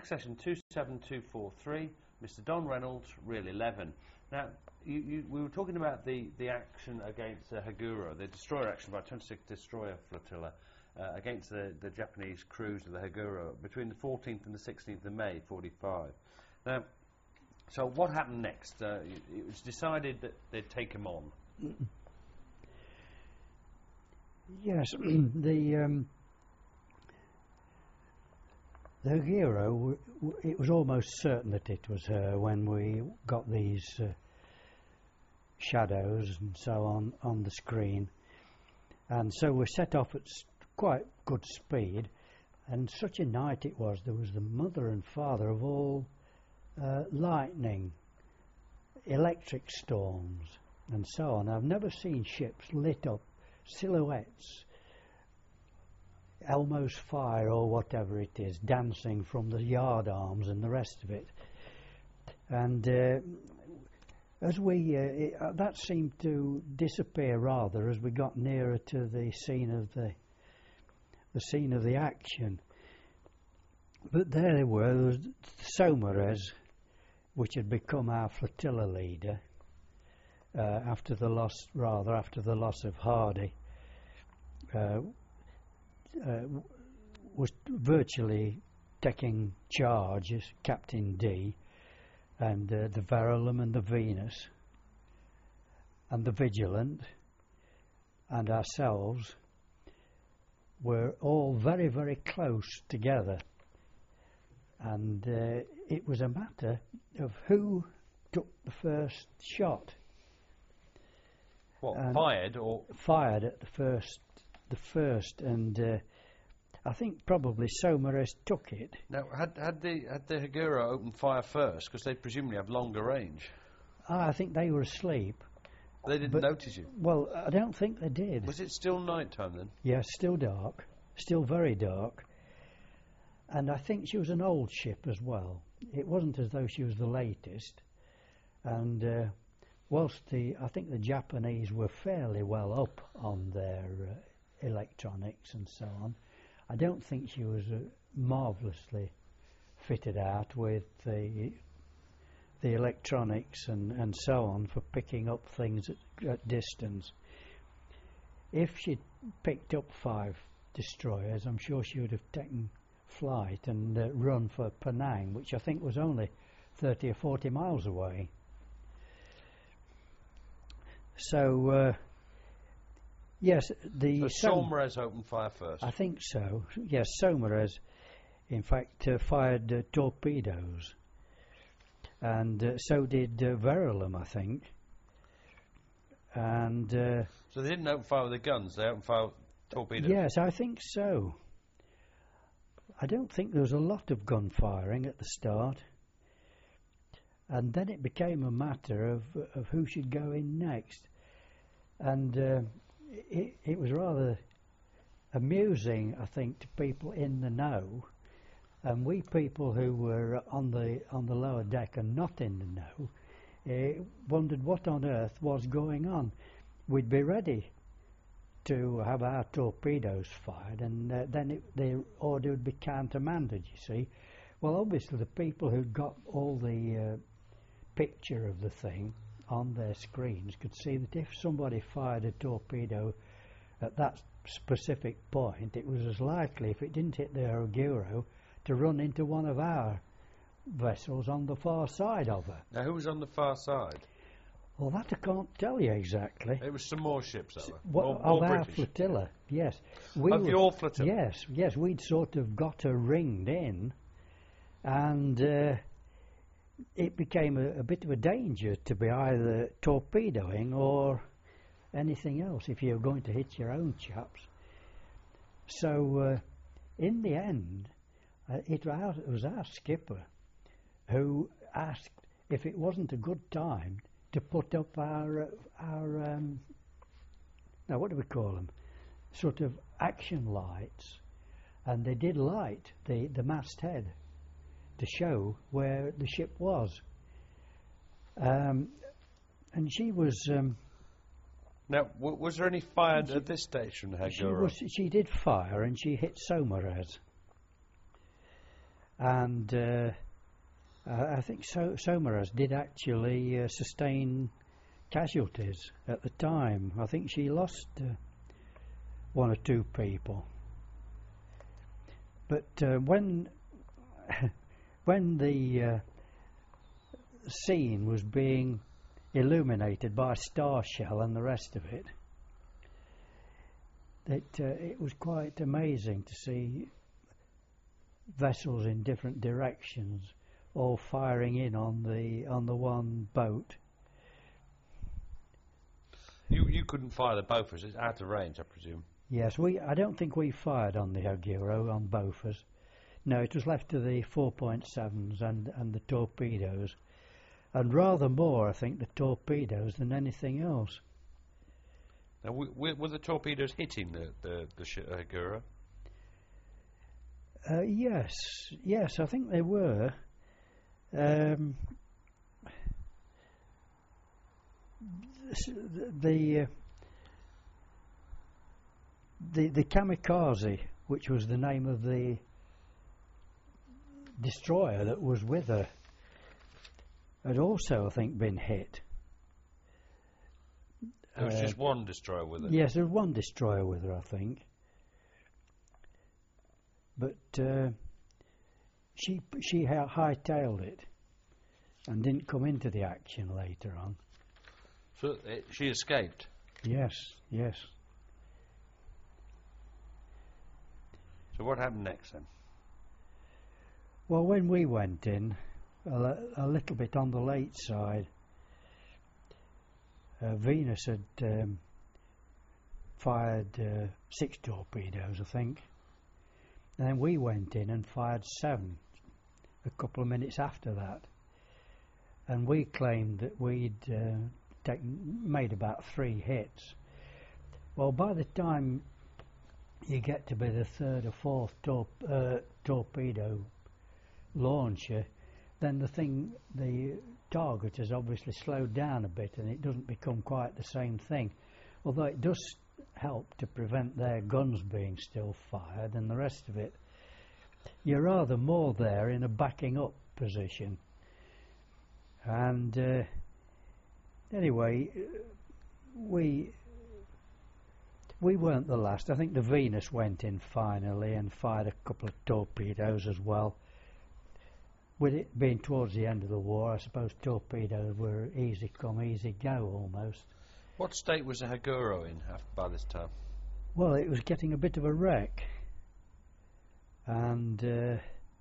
accession 27243, Mr. Don Reynolds, reel 11. Now, we were talking about the action against Haguro, the destroyer action by 26th Destroyer Flotilla against the Japanese cruise of the Haguro between the 14th and the 16th of May, 45. Now, so what happened next? It was decided that they'd take him on. Yes, the Haguro, it was almost certain that it was her when we got these shadows and so on the screen, and so we set off at quite good speed, and such a night it was. There was the mother and father of all lightning, electric storms and so on. I've never seen ships lit up, silhouettes, Elmo's fire or whatever it is, dancing from the yard arms and the rest of it. And as we that seemed to disappear rather as we got nearer to the scene of the action. But there they were. There was Saumarez, which had become our flotilla leader after the loss of Hardy. Was virtually taking charge as Captain D, and the Verulam and the Venus and the Vigilant and ourselves were all very, very close together, and it was a matter of who took the first shot. What, fired or fired at the first, and I think probably Saumarez took it. Now, had the Haguro opened fire first, because they presumably have longer range? I think they were asleep. They didn't notice you? Well, I don't think they did. Was it still night time then? Yes, still dark, still very dark. And I think she was an old ship as well. It wasn't as though she was the latest. And whilst I think the Japanese were fairly well up on their electronics and so on, I don't think she was marvellously fitted out with the electronics and so on for picking up things at distance. If she'd picked up 5 destroyers, I'm sure she would have taken flight and run for Penang, which I think was only 30 or 40 miles away. So yes, the Saumarez opened fire first. I think so. Yes, Saumarez, in fact, fired torpedoes, and so did Verulam, I think. And so they didn't open fire with the guns; they opened fire with torpedoes. Yes, I think so. I don't think there was a lot of gun firing at the start, and then it became a matter of who should go in next, and it was rather amusing, I think, to people in the know, and we people who were on the lower deck and not in the know wondered what on earth was going on. We'd be ready to have our torpedoes fired, and then the order would be countermanded, you see. Well, obviously the people who got all the picture of the thing on their screens could see that if somebody fired a torpedo at that specific point, it was as likely, if it didn't hit the Haguro, to run into one of our vessels on the far side of her. Now, who was on the far side? Well, that I can't tell you exactly. It was some more ships, though. Of our flotilla, yes. Of your flotilla? Yes, we'd sort of got her ringed in, and it became a bit of a danger to be either torpedoing or anything else if you're going to hit your own chaps. So in the end, it was our skipper who asked if it wasn't a good time to put up our now what do we call them? Sort of action lights, and they did light the masthead to show where the ship was. And she was. Now, was there any fire at this station, Haguro? She did fire, and she hit Saumarez. and I think Saumarez did actually sustain casualties at the time. I think she lost one or two people. But when the scene was being illuminated by star shell and the rest of it, it was quite amazing to see vessels in different directions all firing in on the one boat. You couldn't fire the Bofors. It's out of range, I presume. Yes, I don't think we fired on the Haguro on Bofors. No, it was left to the 4.7s and the torpedoes, and rather more, I think, the torpedoes than anything else. Now, were the torpedoes hitting the Haguro? Yes, I think they were. The Kamikaze, which was the name of the destroyer that was with her, had also, I think, been hit. There was just one destroyer with her? Yes, there was one destroyer with her, I think. But she hightailed it and didn't come into the action later on. So she escaped? Yes. So what happened next then? Well, when we went in, a little bit on the late side, Venus had fired 6 torpedoes, I think. And then we went in and fired 7 a couple of minutes after that. And we claimed that we'd made about 3 hits. Well, by the time you get to be the 3rd or 4th torpedo launcher, then the target has obviously slowed down a bit and it doesn't become quite the same thing. Although it does help to prevent their guns being still fired and the rest of it. You're rather more there in a backing up position. And anyway, we weren't the last. I think the Venus went in finally and fired a couple of torpedoes as well. With it being towards the end of the war, I suppose torpedoes were easy come, easy go almost. What state was the Haguro in by this time? Well, it was getting a bit of a wreck, and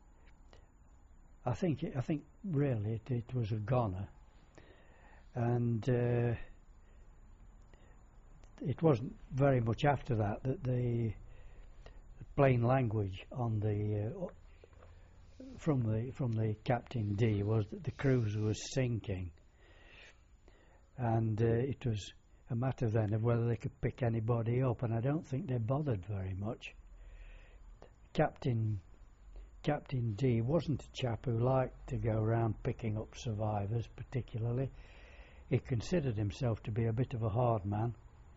I think really it was a goner, and it wasn't very much after that the plain language on the from the Captain D was that the cruiser was sinking, and it was a matter then of whether they could pick anybody up, and I don't think they bothered very much. Captain D wasn't a chap who liked to go around picking up survivors particularly. He considered himself to be a bit of a hard man,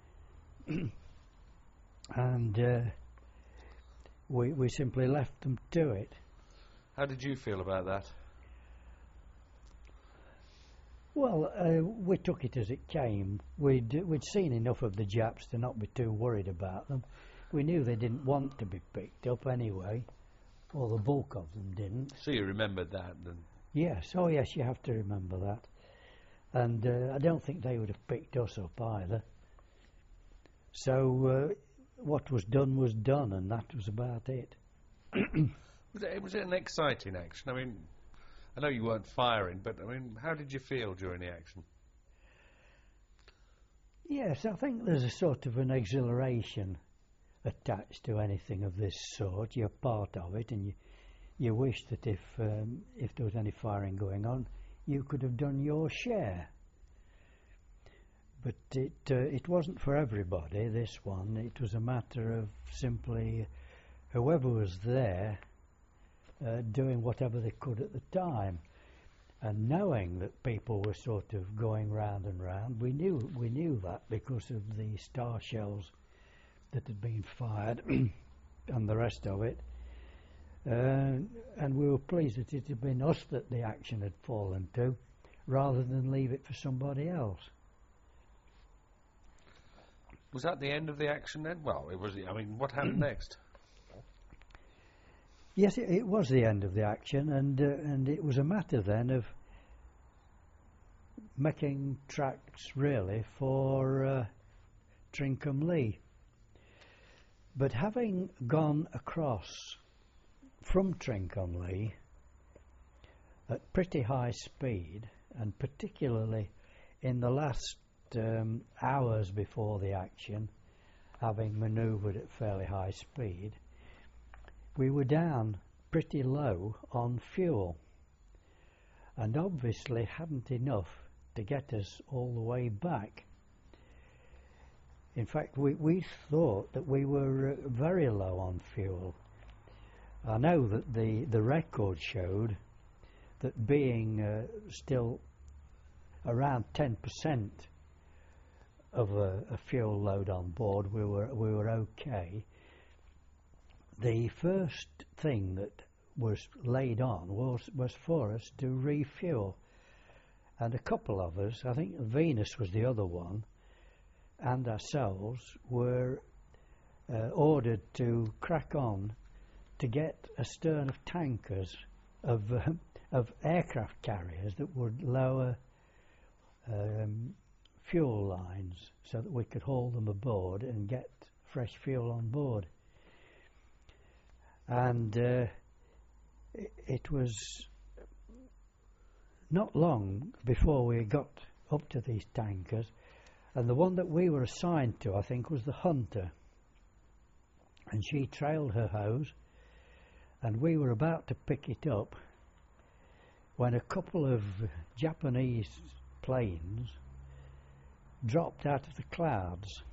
and we simply left them to it. How did you feel about that? Well, we took it as it came. We'd seen enough of the Japs to not be too worried about them. We knew they didn't want to be picked up anyway, or the bulk of them didn't. So you remembered that then? Yes, oh yes, you have to remember that. And I don't think they would have picked us up either. So what was done, and that was about it. Was it an exciting action? I mean, I know you weren't firing, but I mean, how did you feel during the action? Yes, I think there's a sort of an exhilaration attached to anything of this sort. You're part of it, and you wish that if there was any firing going on, you could have done your share. But it wasn't for everybody, this one. It was a matter of simply whoever was there doing whatever they could at the time, and knowing that people were sort of going round and round. We knew that because of the star shells that had been fired and the rest of it. and we were pleased that it had been us that the action had fallen to, rather than leave it for somebody else. Was that the end of the action then? Well, it was. I mean, what happened next? Yes, it was the end of the action, and it was a matter then of making tracks really for Trincomalee. But having gone across from Trincomalee at pretty high speed, and particularly in the last hours before the action, having manoeuvred at fairly high speed, we were down pretty low on fuel, and obviously hadn't enough to get us all the way back. In fact, we thought that we were very low on fuel. I know that the record showed that being still around 10% of a fuel load on board, we were okay. The first thing that was laid on was for us to refuel, and a couple of us, I think Venus was the other one, and ourselves were ordered to crack on to get astern of tankers of aircraft carriers that would lower fuel lines so that we could haul them aboard and get fresh fuel on board. And it was not long before we got up to these tankers, and the one that we were assigned to, I think, was the Hunter, and she trailed her hose, and we were about to pick it up when a couple of Japanese planes dropped out of the clouds,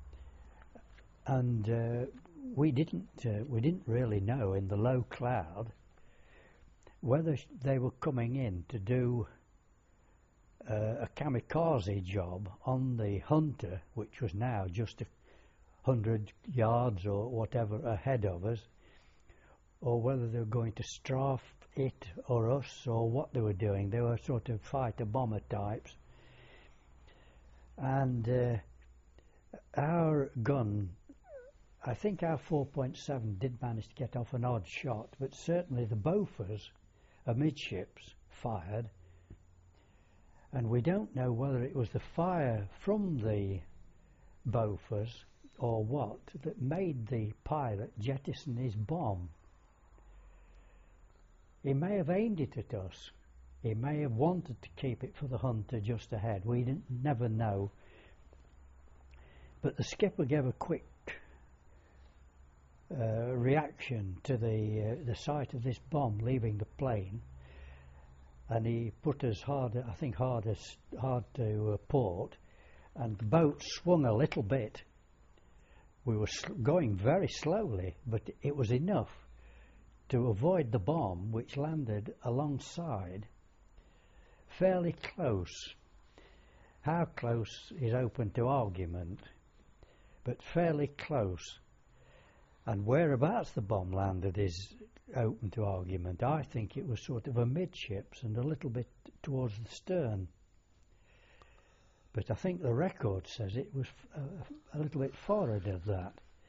and we didn't really know in the low cloud whether they were coming in to do a kamikaze job on the Hunter, which was now just 100 yards or whatever ahead of us, or whether they were going to strafe it or us, or what they were doing. They were sort of fighter bomber types. And our gun, I think our 4.7 did manage to get off an odd shot, but certainly the Bofors amidships fired, and we don't know whether it was the fire from the Bofors or what that made the pilot jettison his bomb. He may have aimed it at us. He may have wanted to keep it for the Hunter just ahead. We never know. But the skipper gave a quick reaction to the sight of this bomb leaving the plane, and he put us hard to port, and the boat swung a little bit. We were going very slowly, but it was enough to avoid the bomb, which landed alongside, fairly close. How close is open to argument, but fairly close. And whereabouts the bomb landed is open to argument. I think it was sort of amidships and a little bit towards the stern. But I think the record says it was a little bit forward of that.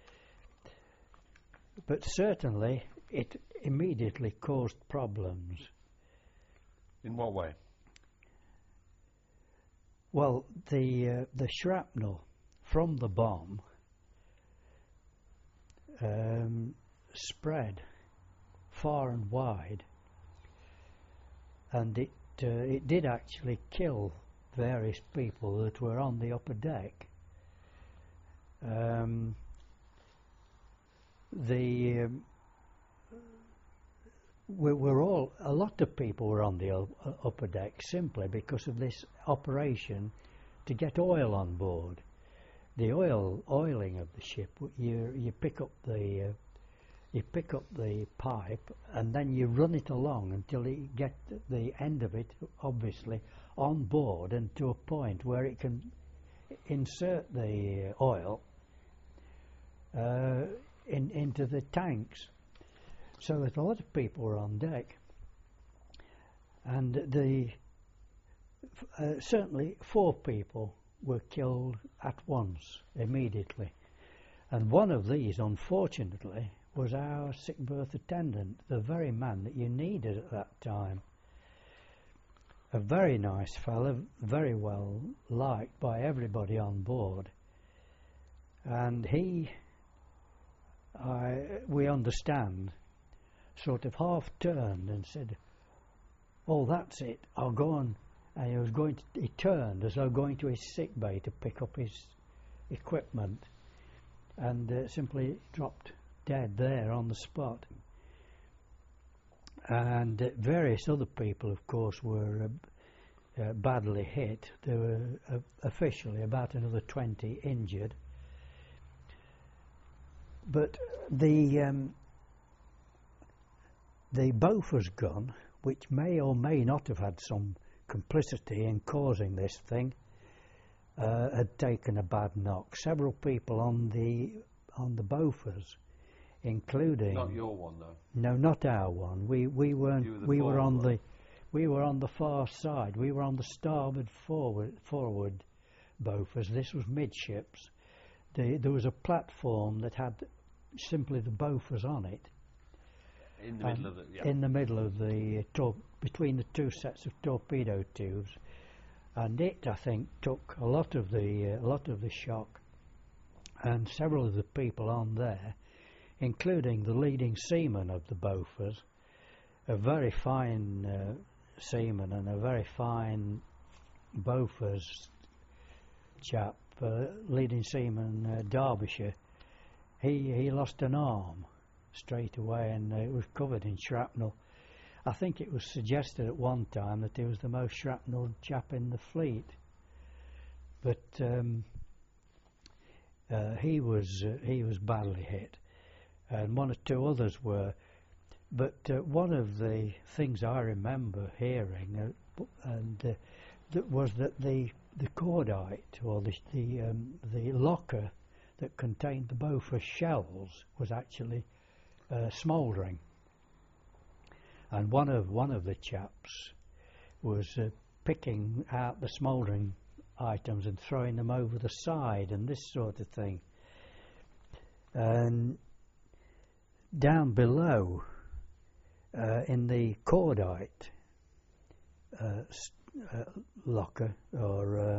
But certainly it immediately caused problems. In what way? Well, the shrapnel from the bomb spread far and wide, and it did actually kill various people that were on the upper deck. A lot of people were on the upper deck simply because of this operation to get oil on board. The oiling of the ship, you pick up the pipe and then you run it along until you get the end of it, obviously, on board and to a point where it can insert the oil into the tanks. So that a lot of people were on deck, and certainly 4 people were killed at once, immediately. And one of these, unfortunately, was our sick berth attendant, the very man that you needed at that time. A very nice fellow, very well liked by everybody on board. And we understand, sort of half turned and said, "Oh, that's it, I'll go on." And he turned as though going to his sick bay to pick up his equipment, and simply dropped dead there on the spot. And various other people, of course, were badly hit. There were officially about another 20 injured. But the Bofors gun, which may or may not have had some complicity in causing this thing, had taken a bad knock. Several people on the Bofors, including... Not your one, though. No, not our one. We weren't. We were on the far side. We were on the starboard forward Bofors. This was midships. There was a platform that had simply the Bofors on it. In the middle of the... Yeah. In the middle of the... between the 2 sets of torpedo tubes. And it, I think, took a lot of the shock. And several of the people on there, including the leading seaman of the Bofors, a very fine seaman and a very fine Bofors chap, leading seaman Derbyshire, he lost an arm straight away, and it was covered in shrapnel. I think it was suggested at one time that he was the most shrapnel chap in the fleet, but he was badly hit, and 1 or 2 others were. But one of the things I remember hearing was that the cordite, or the locker that contained the Bofors shells, was actually smouldering. And one of the chaps was picking out the smouldering items and throwing them over the side and this sort of thing. And down below, in the cordite locker, or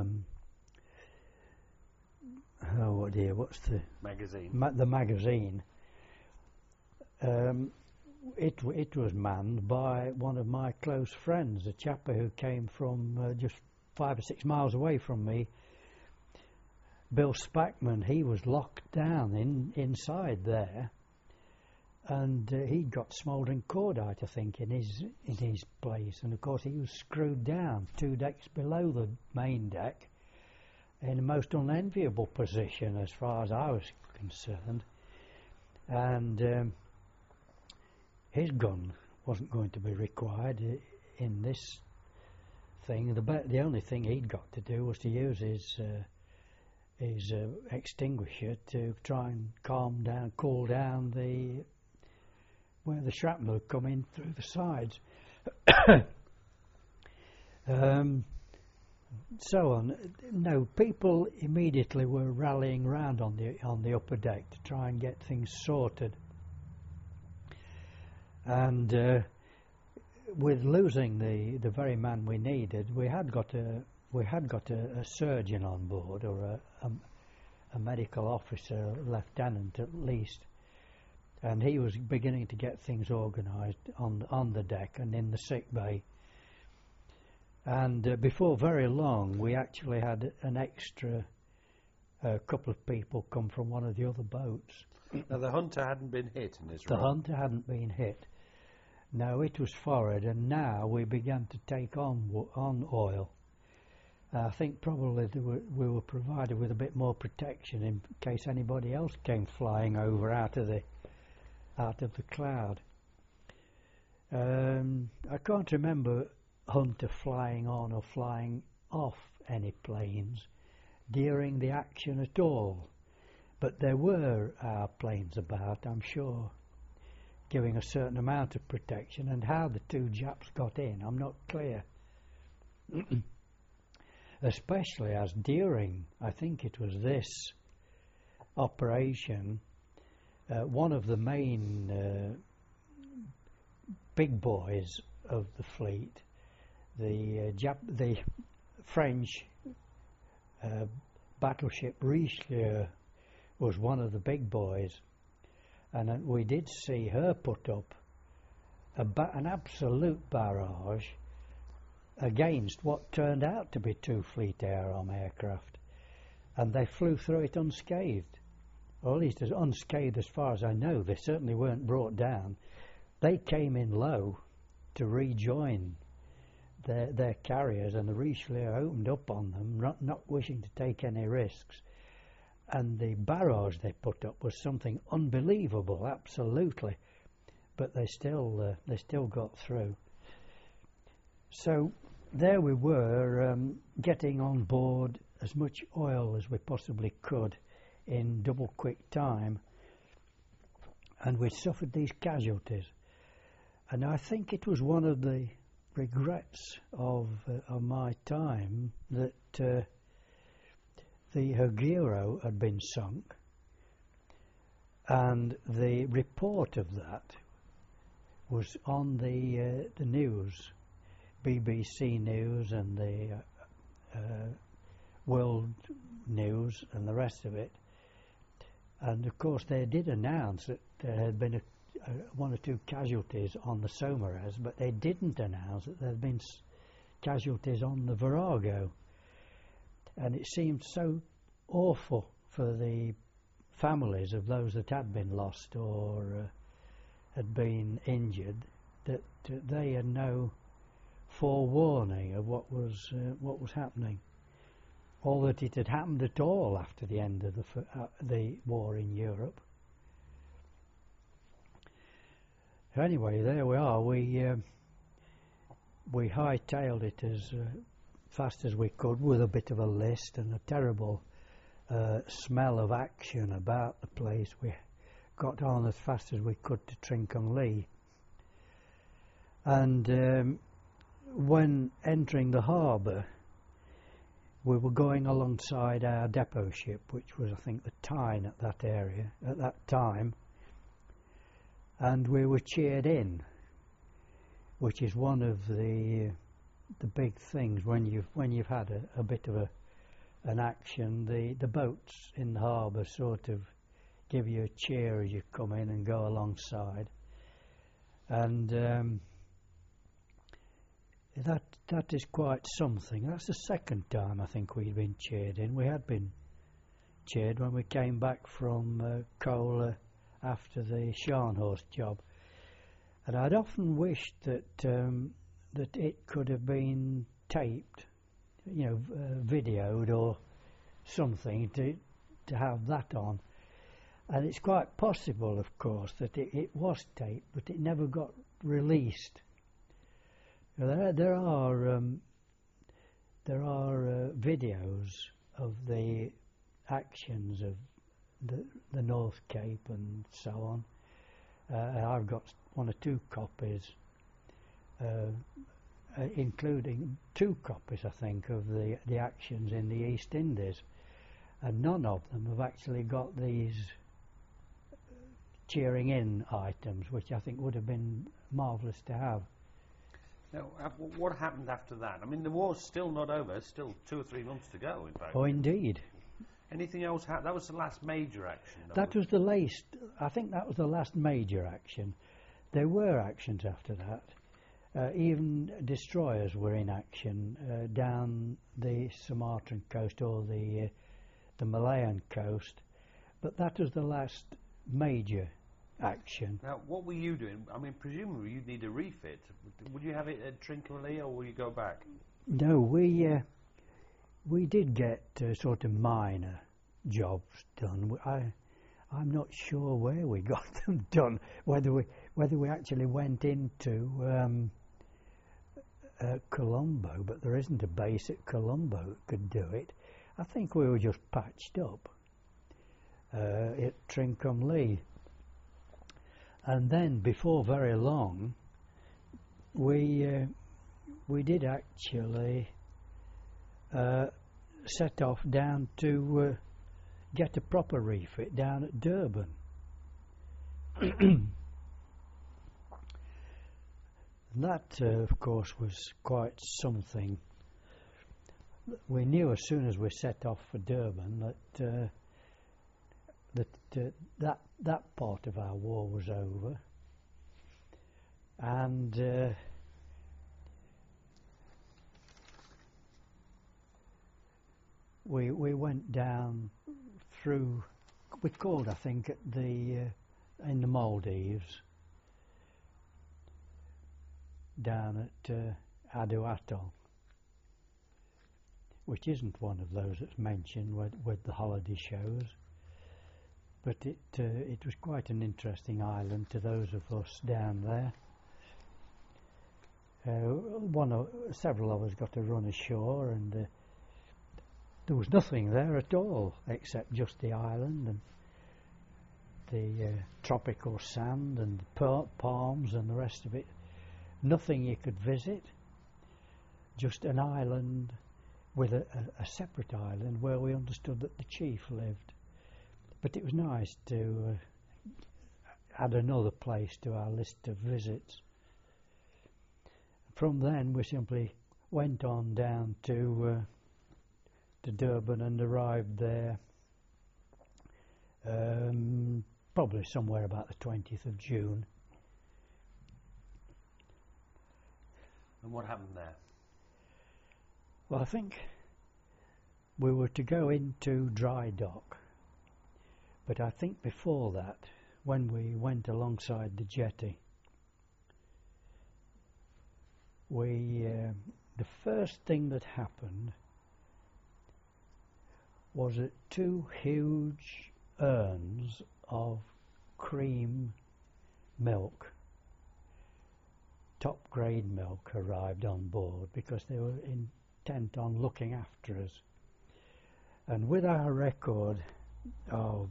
what's the magazine? The magazine. It was manned by one of my close friends, a chap who came from just 5 or 6 miles away from me, Bill Spackman. He was locked down inside there, and he'd got smouldering cordite, I think, in his place. And of course he was screwed down 2 decks below the main deck in a most unenviable position as far as I was concerned. And his gun wasn't going to be required in this thing. The only thing he'd got to do was to use his extinguisher to try and cool down where the shrapnel had come in through the sides. So on. No, people immediately were rallying round on the upper deck to try and get things sorted. And with losing the very man we needed, we had got a surgeon on board, or a medical officer, lieutenant at least, and he was beginning to get things organised on the deck and in the sick bay. And before very long, we actually had an extra couple of people come from one of the other boats. Now, the Hunter hadn't been hit in this run. The Hunter hadn't been hit. No, it was forward, and now we began to take on oil. I think probably we were provided with a bit more protection in case anybody else came flying over out of the cloud. I can't remember Hunter flying on or flying off any planes during the action at all, but there were our planes about, I'm sure. giving a certain amount of protection, and how the two Japs got in, I'm not clear. Especially as during, I think it was this operation, one of the main big boys of the fleet, the French battleship Richelieu, was one of the big boys, and we did see her put up an absolute barrage against what turned out to be two Fleet Air Arm aircraft, and they flew through it unscathed, or at least as unscathed as far as I know. They certainly weren't brought down. They came in low to rejoin their carriers, and the Richelieu opened up on them, not wishing to take any risks, and the barrage they put up was something unbelievable, absolutely, but they still got through. So there we were, getting on board as much oil as we possibly could in double quick time, and we suffered these casualties. And I think it was one of the regrets of my time that the Haguro had been sunk, and the report of that was on the news, BBC News and the World News and the rest of it. And of course they did announce that there had been one or two casualties on the Saumarez, but they didn't announce that there had been casualties on the Virago. And it seemed so awful for the families of those that had been lost or had been injured, that they had no forewarning of what was happening, or that it had happened at all after the end of the war in Europe. Anyway, there we are. We hightailed it as fast as we could, with a bit of a list and a terrible smell of action about the place. We got on as fast as we could to Trincomalee, and when entering the harbour, we were going alongside our depot ship, which was, I think, the Tyne at that area at that time, and we were cheered in, which is one of the big things when you've had a bit of an action. The boats in the harbour sort of give you a cheer as you come in and go alongside, and that is quite something. That's the second time I think we'd been cheered in. We had been cheered when we came back from Kola after the Scharnhorst job, and I'd often wished that it could have been taped, videoed or something to have that on. And it's quite possible, of course, that it was taped, but it never got released. There are videos of the actions of the North Cape and so on. I've got one or two copies, including 2 copies, I think, of the actions in the East Indies, and none of them have actually got these cheering in items, which I think would have been marvellous to have. Now, what happened after that? I mean, the war's still not over. It's still 2 or 3 months to go, in fact. Oh, indeed. Anything else happened? That was the last major action. That was the last. I think that was the last major action. There were actions after that. Even destroyers were in action down the Sumatran coast or the Malayan coast, but that was the last major action. Now, what were you doing? I mean, presumably you'd need a refit. Would you have it at Trincomalee, or will you go back? No, we did get sort of minor jobs done. I'm not sure where we got them done. Whether we actually went into Colombo, but there isn't a base at Colombo that could do it. I think we were just patched up at Trincomalee. And then, before very long, we did actually set off down to get a proper refit down at Durban. And that, of course, was quite something. We knew as soon as we set off for Durban that part of our war was over, and we went down through. We called, I think, at the in the Maldives, down at Adu Atoll, which isn't one of those that's mentioned with the holiday shows, but it was quite an interesting island to those of us down there. Several of us got to run ashore, and there was nothing there at all except just the island and the tropical sand and the palms and the rest of it. Nothing you could visit, just an island with a separate island where we understood that the chief lived. But it was nice to add another place to our list of visits. From then we simply went on down to Durban and arrived there probably somewhere about the 20th of June. And what happened there? Well, I think we were to go into dry dock, but I think before that, when we went alongside the jetty, the first thing that happened was that two huge urns of cream milk, top grade milk, arrived on board because they were intent on looking after us. And with our record of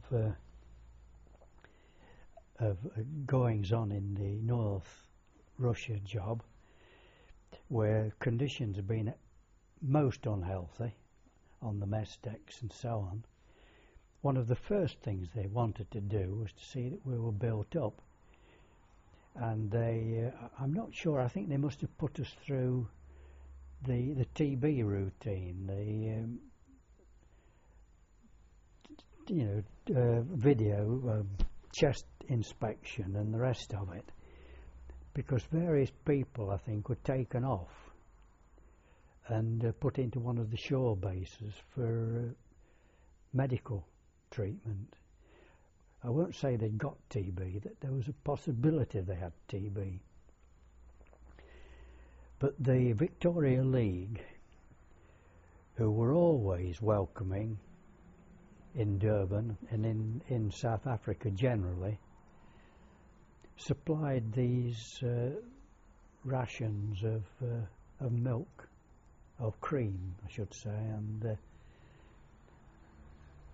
goings on in the North Russia job, where conditions have been most unhealthy on the mess decks and so on, one of the first things they wanted to do was to see that we were built up. And I'm not sure, I think they must have put us through the TB routine, video, chest inspection and the rest of it, because various people, I think, were taken off and put into one of the shore bases for medical treatment. I won't say they got TB, that there was a possibility they had TB. But the Victoria League, who were always welcoming in Durban and in South Africa generally, supplied these rations of milk, of cream, I should say, and